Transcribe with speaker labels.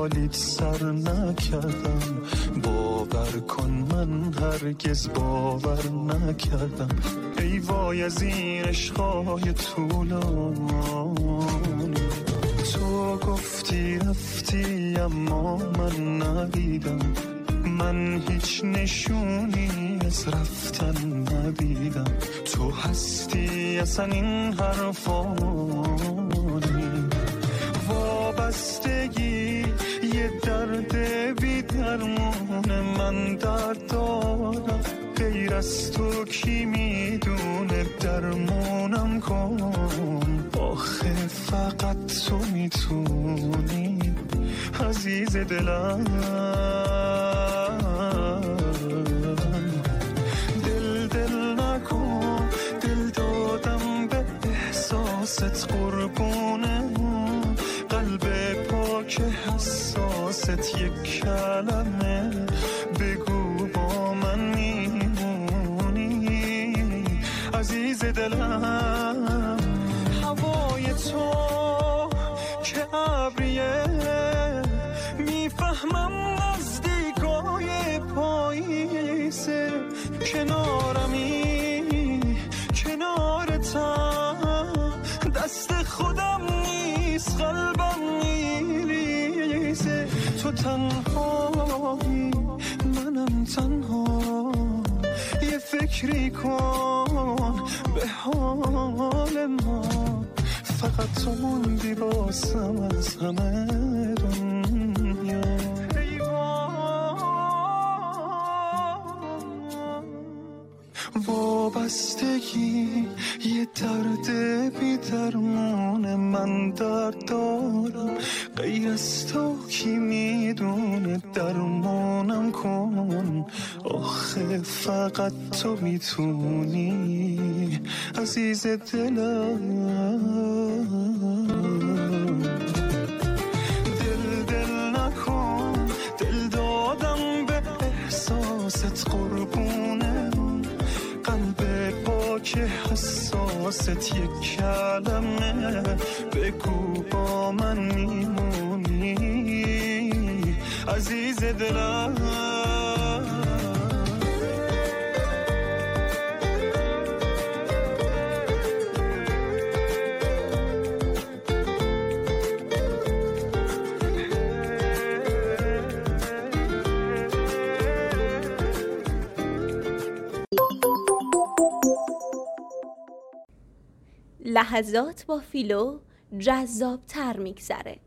Speaker 1: حالیت سر نکردم، باور کن من هرگز باور نکردم. ای وای از این عشقای طولانی، تو گفتی رفتی اما من ندیدم، من هیچ نشونی از رفتن ندیدم. تو هستی اصلا این حرفانی، وابستگی یه درد بی درمونه، من درد دارم غیر از تو کی میدونه، درمونم کن آخه فقط تو میتونی عزیز دلم. دل نکن، دل دادم به احساست قربونه، قلب پاک حساست یک کلمه بگو با من میمونی عزیز دلم. هوای تو که ابریه میفهمم نزدیکای پاییزه، کنارمی کنارتم، دست خودم نیست قلبم میریزه. تو تنهایی منم تنها، یه فکری کن به حال ما، فقط تو موندی باسم از همه دنیا. وابستگی یه درد بی درمونه، من درد دارم غیر از تو کی میدونه، درمانم کن آخه فقط تو میتونی عزیز دلم. دل نکن، دل دادم به احساست قربونه، قلب پاک حساست یک کلمه بگو با من میمونی عزیز دلم.
Speaker 2: لحظات با فیلو جذاب‌تر میگذره.